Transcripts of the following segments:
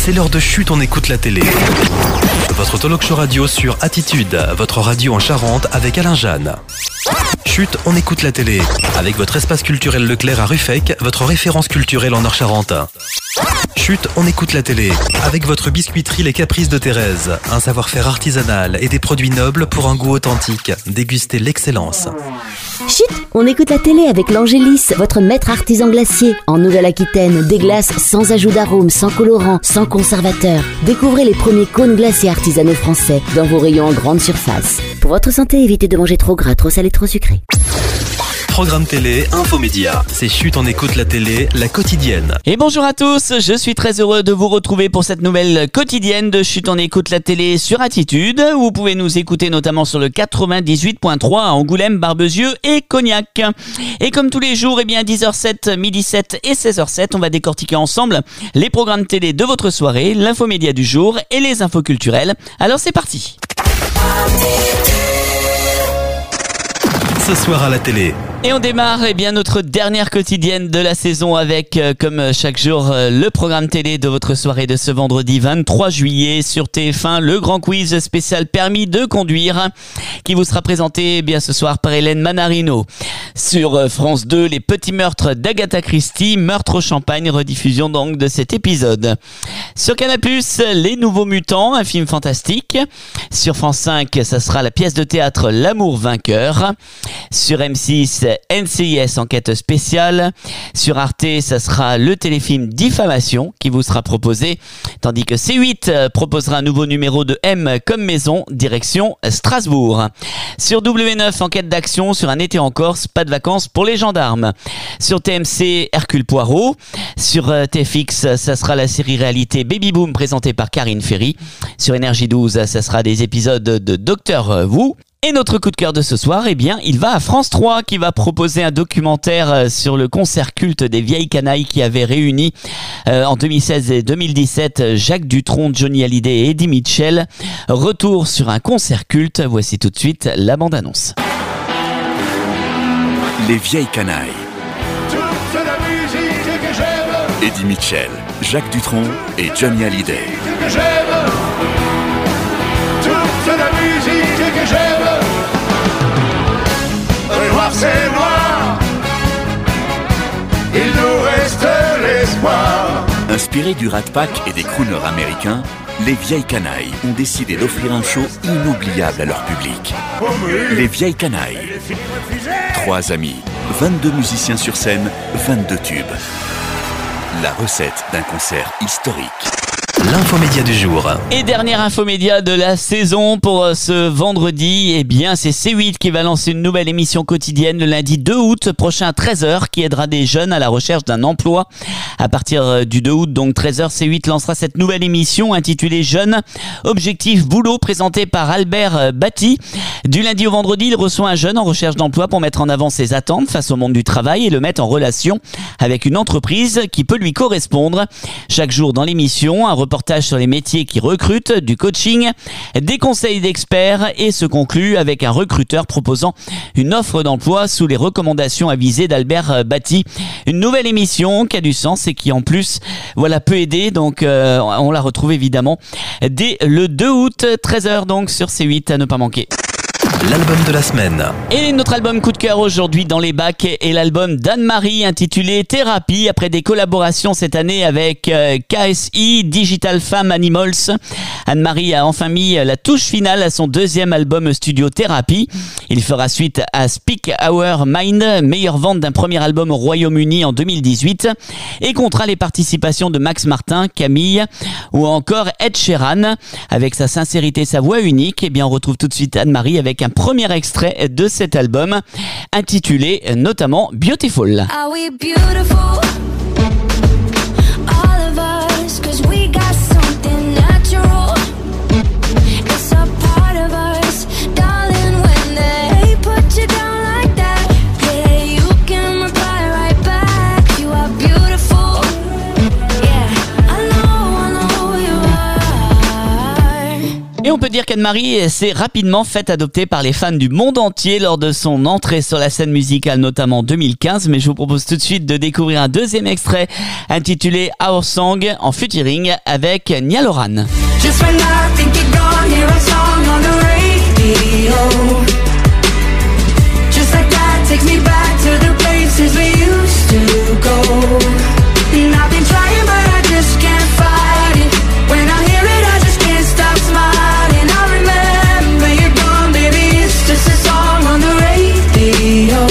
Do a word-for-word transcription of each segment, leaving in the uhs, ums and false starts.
c'est l'heure de Chut, on écoute la télé. Votre talk show radio sur Attitude, votre radio en Charente avec Alain Jeanne. Chut, on écoute la télé. Avec votre espace culturel Leclerc à Ruffec, votre référence culturelle en Nord-Charente. Chut, on écoute la télé. Avec votre biscuiterie Les Caprices de Thérèse. Un savoir-faire artisanal et des produits nobles pour un goût authentique. Dégustez l'excellence. Chut, on écoute la télé avec l'Angélis, votre maître artisan glacier. En Nouvelle-Aquitaine, des glaces sans ajout d'arôme, sans colorant, sans conservateur. Découvrez les premiers cônes glacés artisanaux français dans vos rayons en grande surface. Pour votre santé, évitez de manger trop gras, trop salé, trop sucré. Programme télé, infomédia. C'est Chut, on écoute la télé, la quotidienne. Et bonjour à tous, je suis très heureux de vous retrouver pour cette nouvelle quotidienne de Chut, on écoute la télé sur Attitude. Vous pouvez nous écouter notamment sur le quatre-vingt-dix-huit point trois à Angoulême, Barbezieux et Cognac. Et comme tous les jours, eh bien dix heures zéro sept, midi sept et seize heures sept, on va décortiquer ensemble les programmes télé de votre soirée, l'infomédia du jour et les infos culturelles. Alors c'est parti. Ce soir à la télé. Et on démarre eh bien notre dernière quotidienne de la saison avec, euh, comme chaque jour, euh, le programme télé de votre soirée de ce vendredi vingt-trois juillet sur T F un, le grand quiz spécial permis de conduire qui vous sera présenté eh bien ce soir par Hélène Manarino. Sur euh, France deux, les petits meurtres d'Agatha Christie, meurtre au champagne, rediffusion donc de cet épisode. Sur Canal plus, les nouveaux mutants, un film fantastique. Sur France cinq, ça sera la pièce de théâtre L'amour vainqueur. Sur M six, N C I S enquête spéciale. Sur Arte, ça sera le téléfilm Diffamation qui vous sera proposé, tandis que C huit proposera un nouveau numéro de M comme maison, direction Strasbourg. Sur W neuf, enquête d'action sur un été en Corse, pas de vacances pour les gendarmes. Sur T M C, Hercule Poirot. Sur T F X, ça sera la série réalité Baby Boom présentée par Karine Ferry. Sur Énergie douze, ça sera des épisodes de Docteur Who. Et notre coup de cœur de ce soir, eh bien, il va à France trois qui va proposer un documentaire sur le concert culte des vieilles canailles qui avait réuni euh, en deux mille seize et deux mille dix-sept Jacques Dutronc, Johnny Hallyday et Eddie Mitchell. Retour sur un concert culte. Voici tout de suite la bande-annonce. Les vieilles canailles. Toute la musique que j'aime. Eddie Mitchell, Jacques Dutronc et Johnny Hallyday. Que j'aime. Toute la musique que j'aime. Le noir c'est noir. Il nous reste l'espoir. Inspiré du Rat Pack et des crooners américains, les vieilles canailles ont décidé d'offrir un show inoubliable à leur public. Les vieilles canailles. Trois amis, vingt-deux musiciens sur scène, vingt-deux tubes. La recette d'un concert historique. L'infomédia du jour. Et dernière infomédia de la saison pour ce vendredi, eh bien c'est C huit qui va lancer une nouvelle émission quotidienne le lundi deux août prochain à treize heures qui aidera des jeunes à la recherche d'un emploi. À partir du deux août, donc treize heures, C huit lancera cette nouvelle émission intitulée Jeunes, Objectif Boulot, présentée par Albert Batty. Du lundi au vendredi, il reçoit un jeune en recherche d'emploi pour mettre en avant ses attentes face au monde du travail et le mettre en relation avec une entreprise qui peut lui correspondre. Chaque jour dans l'émission, un reportage sur les métiers qui recrutent, du coaching, des conseils d'experts et se conclut avec un recruteur proposant une offre d'emploi sous les recommandations avisées d'Albert Batty. Une nouvelle émission qui a du sens et qui en plus voilà, peut aider, donc euh, on la retrouve évidemment dès le deux août, treize heures donc sur C huit à ne pas manquer. L'album de la semaine. Et notre album coup de cœur aujourd'hui dans les bacs est l'album d'Anne-Marie intitulé Thérapie, après des collaborations cette année avec euh, K S I, Digital Femme Animals. Anne-Marie a enfin mis la touche finale à son deuxième album studio Thérapie. Il fera suite à Speak Our Mind, meilleure vente d'un premier album au Royaume-Uni en deux mille dix-huit, et comptera les participations de Max Martin, Camille ou encore Ed Sheeran. Avec sa sincérité, sa voix unique, eh bien on retrouve tout de suite Anne-Marie avec un premier extrait de cet album intitulé notamment Beautiful. Are we beautiful? All of us, 'cause we got something natural. It's a part of us, darling, when they put you down like that. Yeah, you can reply right back. You are beautiful. Yeah, I know, I know you are. Et on peut dire qu'Anne-Marie s'est rapidement faite adopter par les fans du monde entier lors de son entrée sur la scène musicale, notamment en deux mille quinze. Mais je vous propose tout de suite de découvrir un deuxième extrait intitulé Our Song en featuring avec Niall Horan. Just when I think you're gone, hear a song on the radio. Just like that takes me back to the places we used to go. And I've been trying but I just can't fight it. When I hear it I just can't stop smiling. I remember you're gone, baby, it's just a song on the radio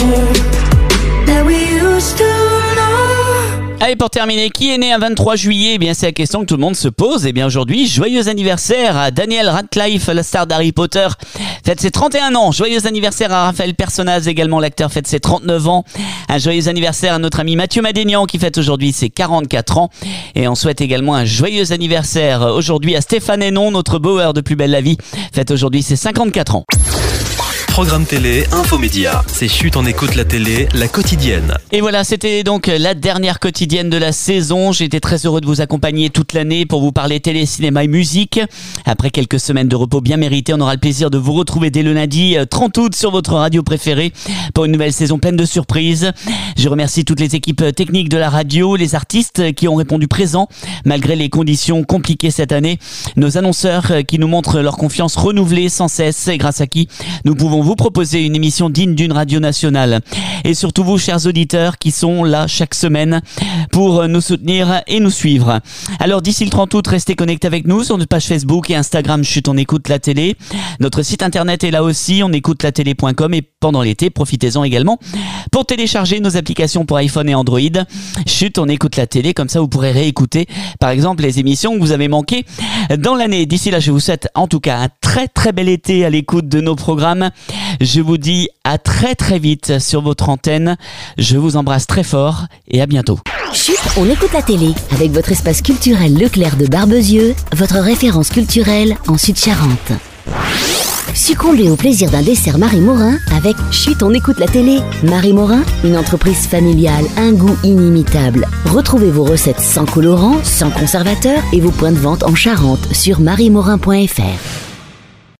that we used to know. Allez, pour terminer, qui est né un vingt-trois juillet? Eh bien, c'est la question que tout le monde se pose. Eh bien, aujourd'hui, joyeux anniversaire à Daniel Radcliffe, la star d'Harry Potter, fête ses trente et un ans. Joyeux anniversaire à Raphaël Personnaz, également l'acteur, fête ses trente-neuf ans. Un joyeux anniversaire à notre ami Mathieu Madénian, qui fête aujourd'hui ses quarante-quatre ans. Et on souhaite également un joyeux anniversaire aujourd'hui à Stéphane Hénon, notre Bauer de Plus Belle la Vie, fête aujourd'hui ses cinquante-quatre ans. Programme télé, infomédia. C'est Chut, on écoute la télé, la quotidienne. Et voilà, c'était donc la dernière quotidienne de la saison. J'ai été très heureux de vous accompagner toute l'année pour vous parler télé, cinéma et musique. Après quelques semaines de repos bien méritées, on aura le plaisir de vous retrouver dès le lundi trente août sur votre radio préférée pour une nouvelle saison pleine de surprises. Je remercie toutes les équipes techniques de la radio, les artistes qui ont répondu présents malgré les conditions compliquées cette année, nos annonceurs qui nous montrent leur confiance renouvelée sans cesse et grâce à qui nous pouvons vous proposer une émission digne d'une radio nationale. Et surtout vous, chers auditeurs, qui sont là chaque semaine pour nous soutenir et nous suivre. Alors d'ici le trente août, restez connectés avec nous sur notre page Facebook et Instagram Chut, on écoute la télé. Notre site internet est là aussi, on écoute la télé point com, et pendant l'été, profitez-en également pour télécharger nos applications pour iPhone et Android. Chut, on écoute la télé, comme ça vous pourrez réécouter par exemple les émissions que vous avez manquées dans l'année. D'ici là, je vous souhaite en tout cas un très très bel été à l'écoute de nos programmes. Je vous dis à très très vite sur votre antenne. Je vous embrasse très fort et à bientôt. Chut, on écoute la télé avec votre espace culturel Leclerc de Barbezieux, votre référence culturelle en Sud-Charente. Succombez au plaisir d'un dessert Marie Morin avec Chut, on écoute la télé. Marie Morin, une entreprise familiale, un goût inimitable. Retrouvez vos recettes sans colorants, sans conservateurs et vos points de vente en Charente sur marie morin point f r.